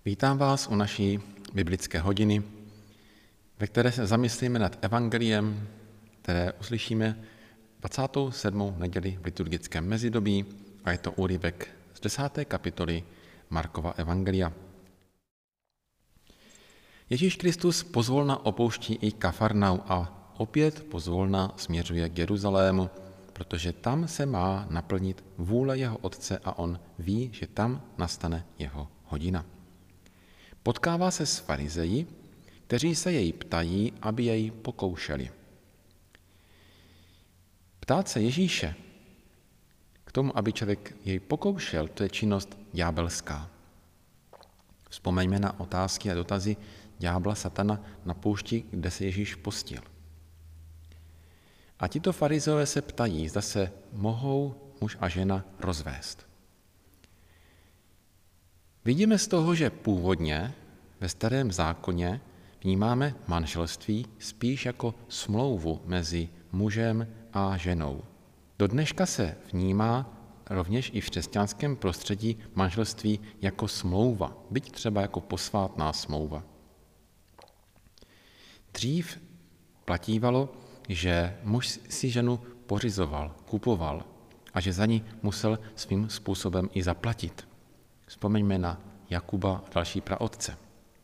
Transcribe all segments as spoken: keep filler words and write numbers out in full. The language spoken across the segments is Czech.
Vítám vás u naší biblické hodiny, ve které se zamyslíme nad evangeliem, které uslyšíme dvacátou sedmou neděli v liturgickém mezidobí a je to úryvek z desáté kapitoly Markova evangelia. Ježíš Kristus pozvolna opouští i Kafarnaum a opět pozvolna směřuje k Jeruzalému, protože tam se má naplnit vůle jeho otce a on ví, že tam nastane jeho hodina. Potkává se s farizeji, kteří se jej ptají, aby jej pokoušeli. Ptát se Ježíše k tomu, aby člověk jej pokoušel, to je činnost ďábelská. Vzpomeňme na otázky a dotazy ďábla Satana na poušti, kde se Ježíš postil. A tito farizeové se ptají, zda se mohou muž a žena rozvést. Vidíme z toho, že původně ve Starém zákoně vnímáme manželství spíš jako smlouvu mezi mužem a ženou. Do dneška se vnímá rovněž i v křesťanském prostředí manželství jako smlouva, byť třeba jako posvátná smlouva. Dřív platívalo, že muž si ženu pořizoval, kupoval a že za ní musel svým způsobem i zaplatit. Vzpomeňme na Jakuba a další praotce.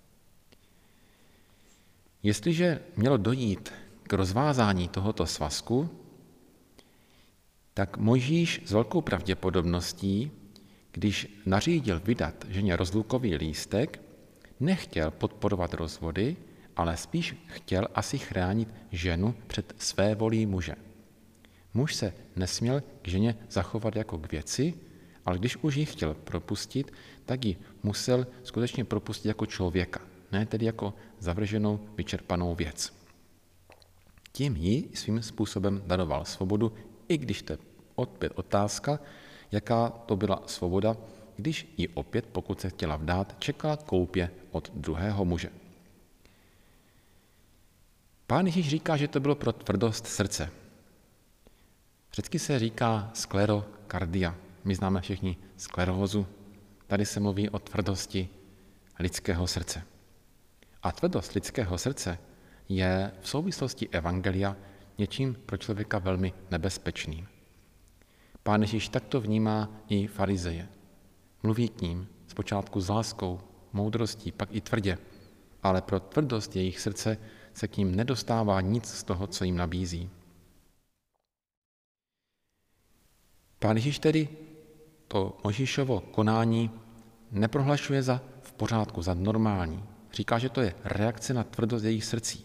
Jestliže mělo dojít k rozvázání tohoto svazku, tak Mojžíš s velkou pravděpodobností, když nařídil vydat ženě rozlukový lístek, nechtěl podporovat rozvody, ale spíš chtěl asi chránit ženu před své volí muže. Muž se nesměl k ženě zachovat jako k věci, ale když už ji chtěl propustit, tak ji musel skutečně propustit jako člověka, ne tedy jako zavrženou, vyčerpanou věc. Tím jí svým způsobem daroval svobodu, i když to je opět otázka, jaká to byla svoboda, když ji opět, pokud se chtěla vdát, čekala koupě od druhého muže. Pán Ježíš říká, že to bylo pro tvrdost srdce. Řecky se říká sklerokardia. My známe všichni sklerózu. Tady se mluví o tvrdosti lidského srdce. A tvrdost lidského srdce je v souvislosti evangelia něčím pro člověka velmi nebezpečným. Pán Ježíš takto vnímá i farizeje. Mluví k ním zpočátku s láskou, moudrostí, pak i tvrdě, ale pro tvrdost jejich srdce se k ním nedostává nic z toho, co jim nabízí. Pán Ježíš tedy to Mojžíšovo konání neprohlašuje za v pořádku, za normální. Říká, že to je reakce na tvrdost jejich srdcí.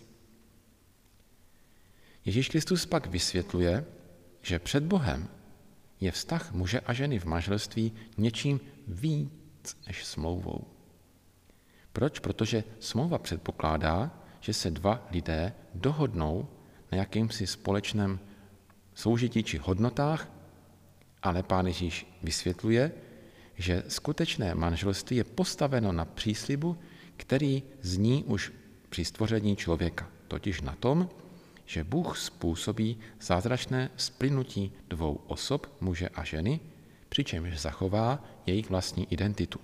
Ježíš Kristus pak vysvětluje, že před Bohem je vztah muže a ženy v manželství něčím víc než smlouvou. Proč? Protože smlouva předpokládá, že se dva lidé dohodnou na jakýmsi společném soužití či hodnotách, ale Pán Ježíš vysvětluje, že skutečné manželství je postaveno na příslibu, který zní už při stvoření člověka, totiž na tom, že Bůh způsobí zázračné splynutí dvou osob, muže a ženy, přičemž zachová jejich vlastní identitu.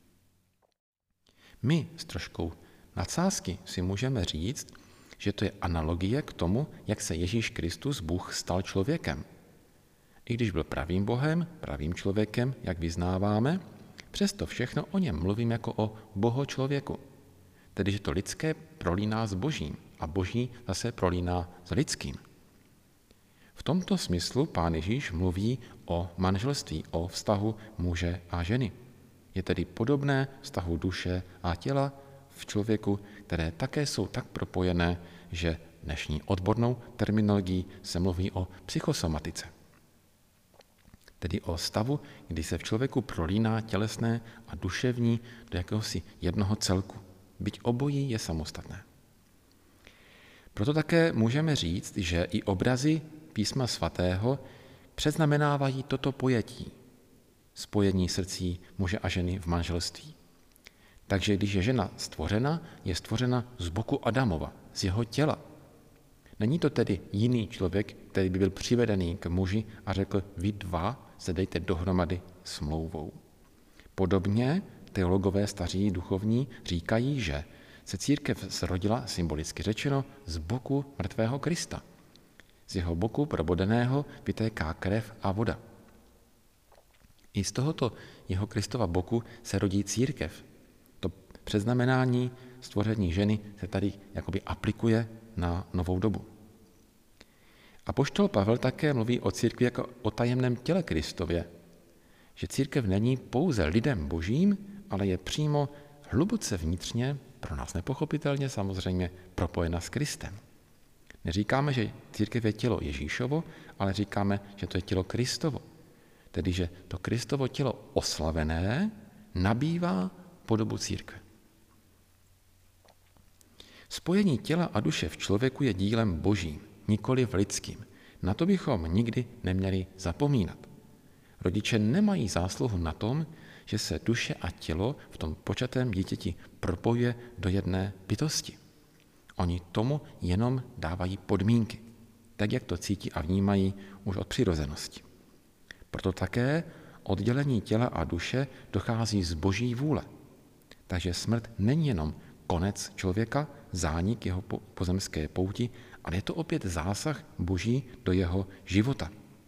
My s troškou nadsázky si můžeme říct, že to je analogie k tomu, jak se Ježíš Kristus, Bůh, stal člověkem. I když byl pravým Bohem, pravým člověkem, jak vyznáváme, přesto všechno o něm mluvím jako o bohočlověku. Tedy, že to lidské prolíná s božím a boží zase prolíná s lidským. V tomto smyslu Pán Ježíš mluví o manželství, o vztahu muže a ženy. Je tedy podobné vztahu duše a těla v člověku, které také jsou tak propojené, že dnešní odbornou terminologií se mluví o psychosomatice. Tedy o stavu, kdy se v člověku prolíná tělesné a duševní do jakéhosi jednoho celku, byť obojí je samostatné. Proto také můžeme říct, že i obrazy Písma svatého předznamenávají toto pojetí, spojení srdcí muže a ženy v manželství. Takže když je žena stvořena, je stvořena z boku Adamova, z jeho těla. Není to tedy jiný člověk, který by byl přivedený k muži a řekl, vy dva se dejte dohromady smlouvou. Podobně teologové staří duchovní říkají, že se církev zrodila, symbolicky řečeno, z boku mrtvého Krista. Z jeho boku probodeného vytéká krev a voda. I z tohoto jeho Kristova boku se rodí církev. To předznamenání stvoření ženy se tady jakoby aplikuje na novou dobu. Apoštol Pavel také mluví o církvi jako o tajemném těle Kristově, že církev není pouze lidem božím, ale je přímo hluboce vnitřně, pro nás nepochopitelně samozřejmě, propojena s Kristem. Neříkáme, že církev je tělo Ježíšovo, ale říkáme, že to je tělo Kristovo. Tedy, že to Kristovo tělo oslavené nabývá podobu církve. Spojení těla a duše v člověku je dílem božím, nikoli v lidským. Na to bychom nikdy neměli zapomínat. Rodiče nemají zásluhu na tom, že se duše a tělo v tom počatém dítěti propojuje do jedné bytosti. Oni tomu jenom dávají podmínky, tak jak to cítí a vnímají už od přirozenosti. Proto také oddělení těla a duše dochází z boží vůle. Takže smrt není jenom konec člověka, zánik jeho pozemské pouti, ale je to opět zásah boží do jeho života.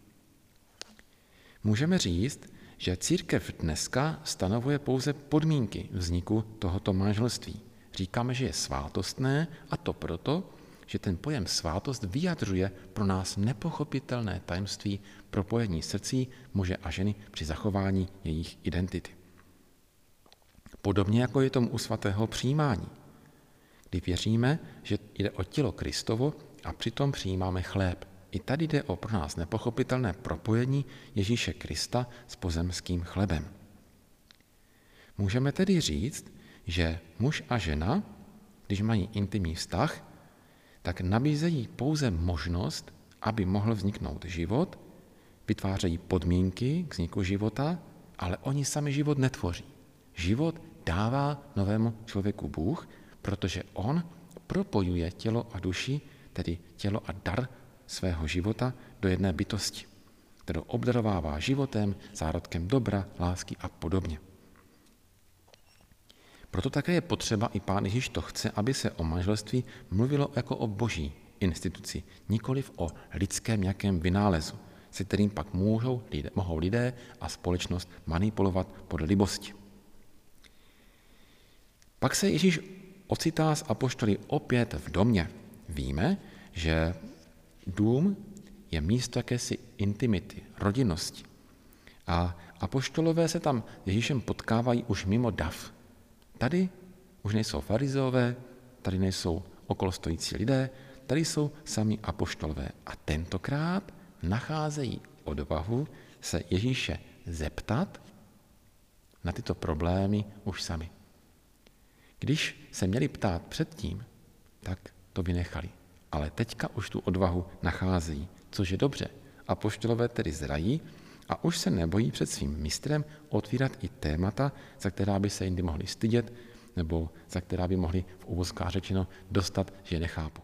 Můžeme říct, že církev dneska stanovuje pouze podmínky vzniku tohoto manželství. Říkáme, že je svátostné, a to proto, že ten pojem svátost vyjadřuje pro nás nepochopitelné tajemství propojení srdcí muže a ženy při zachování jejich identity. Podobně jako je tomu u svatého přijímání, kdy věříme, že jde o tělo Kristovo a přitom přijímáme chléb. I tady jde o pro nás nepochopitelné propojení Ježíše Krista s pozemským chlebem. Můžeme tedy říct, že muž a žena, když mají intimní vztah, tak nabízejí pouze možnost, aby mohl vzniknout život, vytvářejí podmínky k vzniku života, ale oni sami život netvoří. Život dává novému člověku Bůh, protože on propojuje tělo a duši, tedy tělo a dar svého života do jedné bytosti, kterou obdarovává životem, zárodkem dobra, lásky a podobně. Proto také je potřeba, i Pán Ježíš to chce, aby se o manželství mluvilo jako o boží instituci, nikoliv o lidském nějakém vynálezu, se kterým pak můžou lidé, mohou lidé a společnost manipulovat podle libosti. Pak se Ježíš ocitá s apoštoly opět v domě. Víme, že dům je místo jakési intimity, rodinnosti. A apoštolové se tam Ježíšem potkávají už mimo dav. Tady už nejsou farizeové, tady nejsou okolostojící lidé, tady jsou sami apoštolové. A tentokrát nacházejí odvahu se Ježíše zeptat na tyto problémy už sami. Když se měli ptát předtím, tak to vynechali. Ale teďka už tu odvahu nacházejí, což je dobře. Apoštolové tedy zrají a už se nebojí před svým mistrem otvírat i témata, za která by se jindy mohli stydět, nebo za která by mohli v uvozkách řečeno dostat, že je nechápou.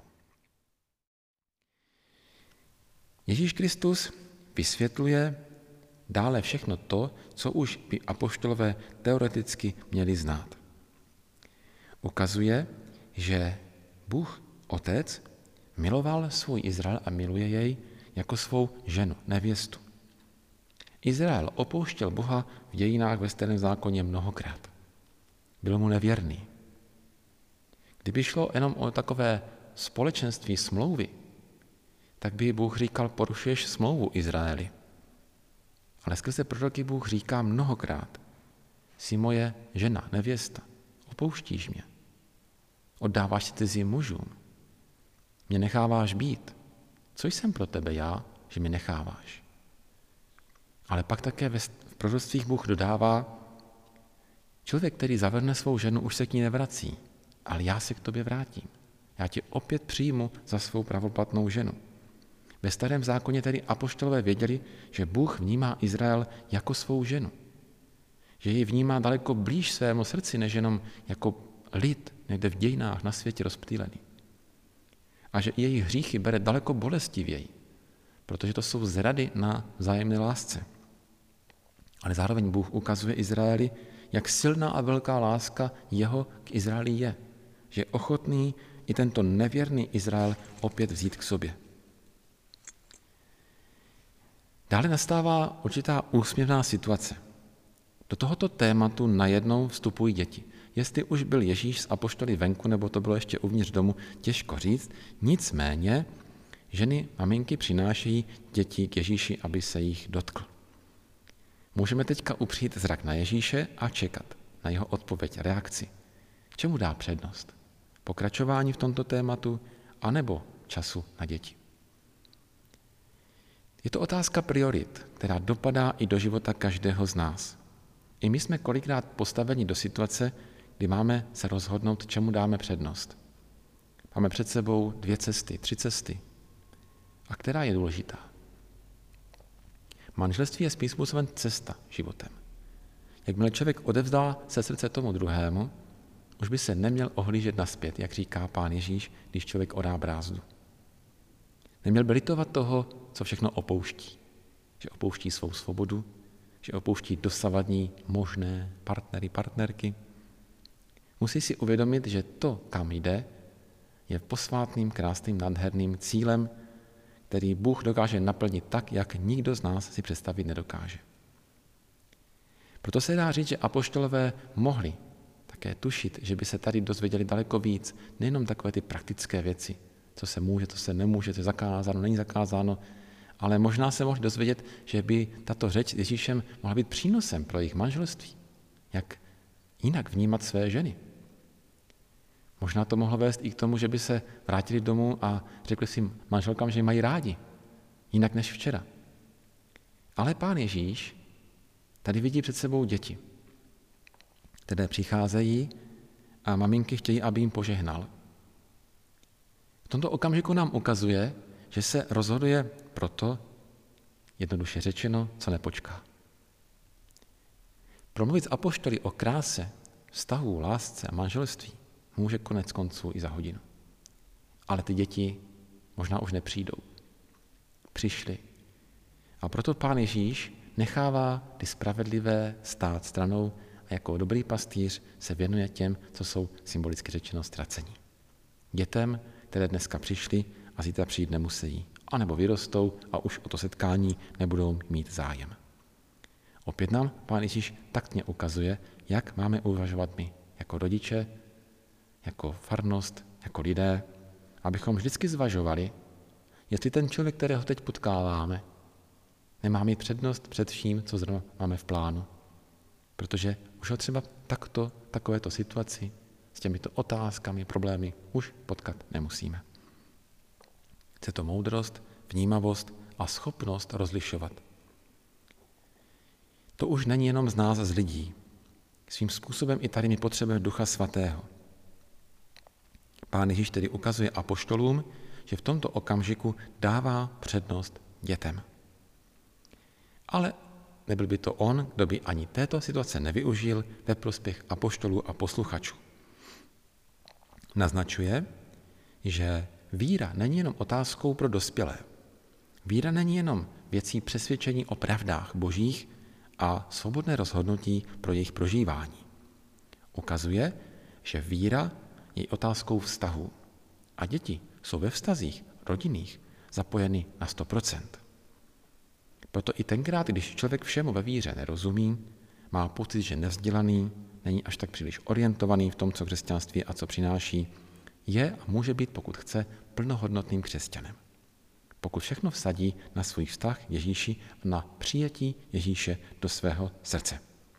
Ježíš Kristus vysvětluje dále všechno to, co už by apoštolové teoreticky měli znát. Ukazuje, že Bůh, Otec, miloval svůj Izrael a miluje jej jako svou ženu, nevěstu. Izrael opouštěl Boha v dějinách ve Starém zákoně mnohokrát. Byl mu nevěrný. Kdyby šlo jenom o takové společenství smlouvy, tak by Bůh říkal, porušuješ smlouvu Izraeli. Ale skrze proroky Bůh říká mnohokrát, jsi moje žena, nevěsta, opouštíš mě. Oddáváš se cizím mužům. Mě necháváš být. Co jsem pro tebe já, že mě necháváš? Ale pak také v proroctvích Bůh dodává, člověk, který zavrhne svou ženu, už se k ní nevrací, ale já se k tobě vrátím. Já tě opět přijmu za svou pravoplatnou ženu. Ve Starém zákoně tedy apoštolové věděli, že Bůh vnímá Izrael jako svou ženu. Že ji vnímá daleko blíž svému srdci, než jenom jako lid někde v dějinách na světě rozptýlený. A že i jejich hříchy bere daleko bolestivěji, protože to jsou zrady na vzájemné lásce. Ale zároveň Bůh ukazuje Izraeli, jak silná a velká láska jeho k Izraeli je, že je ochotný i tento nevěrný Izrael opět vzít k sobě. Dále nastává určitá úsměvná situace. Do tohoto tématu najednou vstupují děti. Jestli už byl Ježíš s apoštoly venku, nebo to bylo ještě uvnitř domu, těžko říct. Nicméně ženy, maminky přinášejí děti k Ježíši, aby se jich dotkl. Můžeme teďka upřít zrak na Ježíše a čekat na jeho odpověď, reakci. Čemu dá přednost? Pokračování v tomto tématu, anebo času na děti? Je to otázka priorit, která dopadá i do života každého z nás. I my jsme kolikrát postaveni do situace, kdy máme se rozhodnout, čemu dáme přednost. Máme před sebou dvě cesty, tři cesty. A která je důležitá? Manželství je svým způsobem cesta životem. Jakmile člověk odevzdá se srdce tomu druhému, už by se neměl ohlížet nazpět, jak říká Pán Ježíš, když člověk orá brázdu. Neměl by litovat toho, co všechno opouští. Že opouští svou svobodu, že opouští dosavadní možné partnery, partnerky. Musí si uvědomit, že to, kam jde, je posvátným, krásným, nádherným cílem, který Bůh dokáže naplnit tak, jak nikdo z nás si představit nedokáže. Proto se dá říct, že apoštolové mohli také tušit, že by se tady dozvěděli daleko víc, nejenom takové ty praktické věci, co se může, co se nemůže, co je zakázáno, není zakázáno, ale možná se mohli dozvědět, že by tato řeč s Ježíšem mohla být přínosem pro jejich manželství. Jak jinak vnímat své ženy. Možná to mohlo vést i k tomu, že by se vrátili domů a řekli svým manželkám, že je mají rádi. Jinak než včera. Ale Pán Ježíš tady vidí před sebou děti, které přicházejí a maminky chtějí, aby jim požehnal. V tomto okamžiku nám ukazuje, že se rozhoduje proto, jednoduše řečeno, co nepočká. Promluvit s apoštoly o kráse, vztahu, lásce a manželství může konec konců i za hodinu. Ale ty děti možná už nepřijdou. Přišly. A proto Pán Ježíš nechává ty spravedlivé stát stranou a jako dobrý pastýř se věnuje těm, co jsou symbolicky řečeno ztracení. Dětem, které dneska přišly a zítra přijít nemusí. A nebo vyrostou a už o to setkání nebudou mít zájem. Opět nám Pán Ježíš taktně ukazuje, jak máme uvažovat my jako rodiče, jako farnost, jako lidé, abychom vždycky zvažovali, jestli ten člověk, kterého teď potkáváme, nemá mít přednost před vším, co zrovna máme v plánu. Protože už ho třeba takto, takovéto situaci, s těmito otázkami, problémy už potkat nemusíme. Chce to moudrost, vnímavost a schopnost rozlišovat. To už není jenom z nás, z lidí. Svým způsobem i tady my potřebujeme Ducha Svatého. Pán Ježíš tedy ukazuje apoštolům, že v tomto okamžiku dává přednost dětem. Ale nebyl by to on, kdo by ani této situace nevyužil ve prospěch apoštolů a posluchačů. Naznačuje, že víra není jenom otázkou pro dospělé. Víra není jenom věcí přesvědčení o pravdách božích a svobodné rozhodnutí pro jejich prožívání. Ukazuje, že víra je otázkou vztahů a děti jsou ve vztazích rodinných zapojeny na sto procent. Proto i tenkrát, když člověk všemu ve víře nerozumí, má pocit, že nevzdělaný, není až tak příliš orientovaný v tom, co křesťanství a co přináší, je a může být, pokud chce, plnohodnotným křesťanem. Pokud všechno vsadí na svůj vztah Ježíši a na přijetí Ježíše do svého srdce.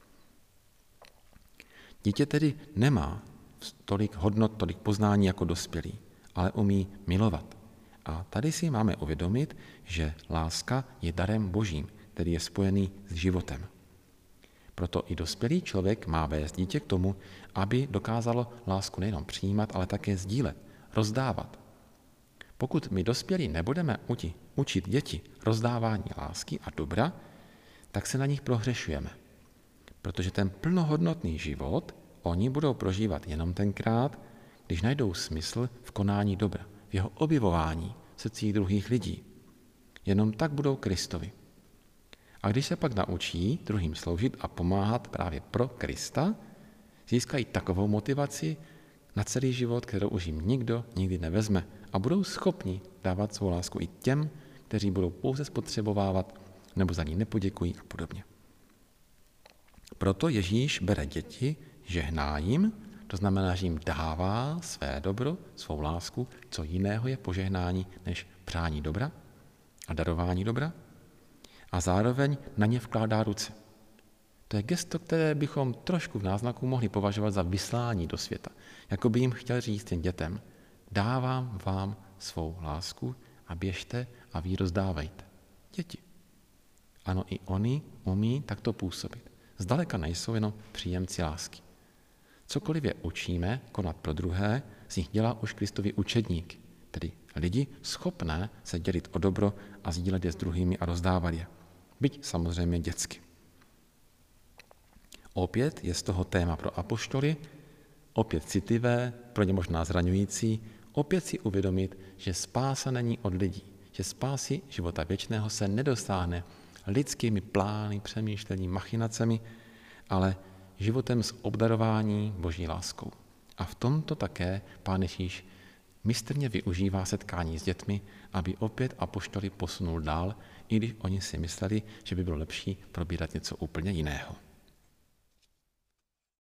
Dítě tedy nemá tolik hodnot, tolik poznání jako dospělý, ale umí milovat. A tady si máme uvědomit, že láska je darem božím, který je spojený s životem. Proto i dospělý člověk má vést dítě k tomu, aby dokázalo lásku nejenom přijímat, ale také sdílet, rozdávat. Pokud my dospělí nebudeme uti, učit děti rozdávání lásky a dobra, tak se na nich prohřešujeme. Protože ten plnohodnotný život oni budou prožívat jenom tenkrát, když najdou smysl v konání dobra, v jeho objevování srdcí druhých lidí. Jenom tak budou Kristovi. A když se pak naučí druhým sloužit a pomáhat právě pro Krista, získají takovou motivaci na celý život, kterou už jim nikdo nikdy nevezme. A budou schopni dávat svou lásku i těm, kteří budou pouze spotřebovávat nebo za ní nepoděkují a podobně. Proto Ježíš bere děti, žehná jim, to znamená, že jim dává své dobro, svou lásku, co jiného je požehnání než přání dobra a darování dobra, a zároveň na ně vkládá ruce. To je gesto, které bychom trošku v náznaku mohli považovat za vyslání do světa. Jako by jim chtěl říct těm dětem, dávám vám svou lásku a běžte a vy rozdávejte. Děti. Ano, i oni umí takto působit. Zdaleka nejsou jenom příjemci lásky. Cokoliv je učíme konat pro druhé, z nich dělá už Kristovi učedníky, tedy lidi schopné se dělit o dobro a sdílet je s druhými a rozdávat je. Byť samozřejmě dětsky. Opět je z toho téma pro apoštoly, opět citlivé, pro ně možná zraňující, opět si uvědomit, že spása není od lidí, že spásy života věčného se nedosáhne lidskými plány, přemýšlením, machinacemi, ale životem z obdarování Boží láskou. A v tomto také Pán Ježíš mistrně využívá setkání s dětmi, aby opět apoštoly posunul dál, i když oni si mysleli, že by bylo lepší probírat něco úplně jiného.